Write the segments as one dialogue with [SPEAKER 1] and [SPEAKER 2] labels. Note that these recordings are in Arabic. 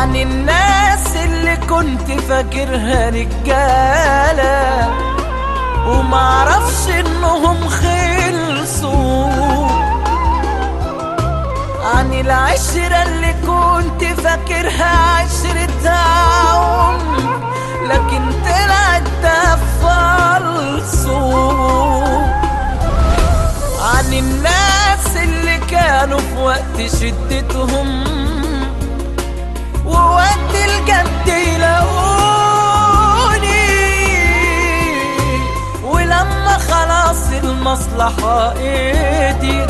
[SPEAKER 1] عن الناس اللي كنت فاكرها رجالة ومعرفش انهم خلصوا، عن العشرة اللي كنت فاكرها عشرة عمر لكن طلعت ده فالصو، عن الناس اللي كانوا في وقت شدتهم ووقت الجد يلاقوني، ولما خلاص المصلحة قدرت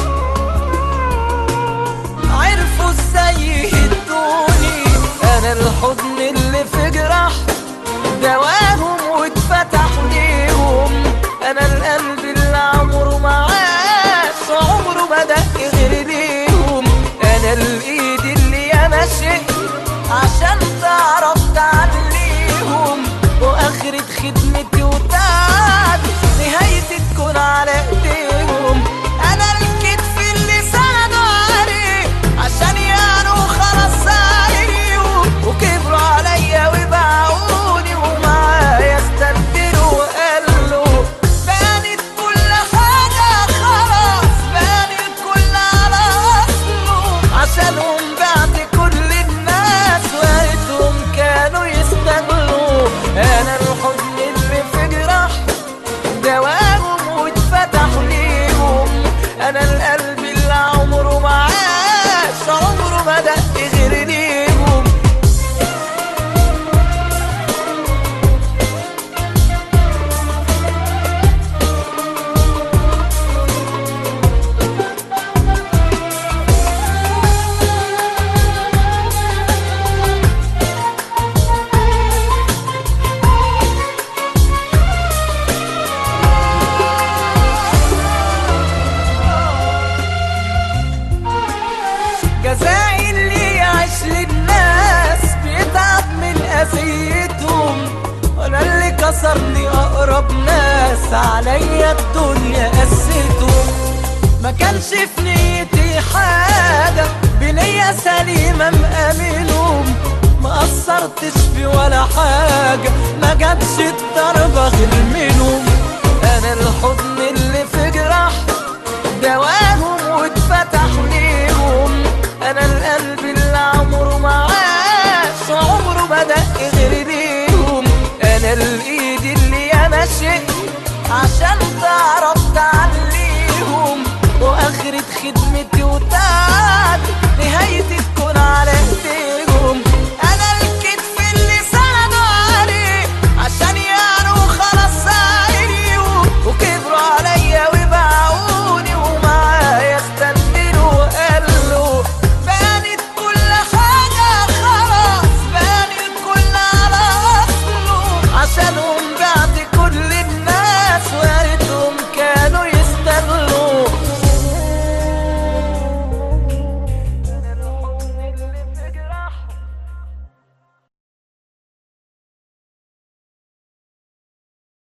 [SPEAKER 1] عرفوا ازاي يهدوني. انا الحضن اللي في جراح دواهم واتفتح ليهم، انا القلب اللي عمره ما عاش عمره ما دق غير ليهم، انا الايد اللي ياما شئت عشان تعرف تعليهم، واخرة خدمتي وتعبي نهايتي تكون على ايديهم، انا الكتف اللي سندوا عليه عشان يعنوا خلاص عليهم، وكبروا عليا وباعوني ومعايا استبدلوا وقالوا بانت كل حاجة خلاص، بان الكل على اصله، عشانهم بعد كل الناس وقتهم كانوا يستغلوا، انا الحزن اللي في جراح دواهم واتفتح ليهم، انا القلب اللي عمره ما عاش عمره ما دق غير ليهم. جزائي اللي يعيش للناس بيتعب من أذيتهم، وانا اللي كسرني اقرب ناس عليا الدنيا قستهم، ما كانش في نيتي حاجة بنية سليمة مأمنهم، ما قصرتش في ولا حاجة ما جاتش الضربة غير منهم، انا الحضن اللي في جراح دواهم واتفتح ليهم، انا القلب اللي عمره ما عاش عمره ما دق غير ليهم، انا الايد اللي ياما شئت عشان تعرف تعليهم، واخرة خدمتي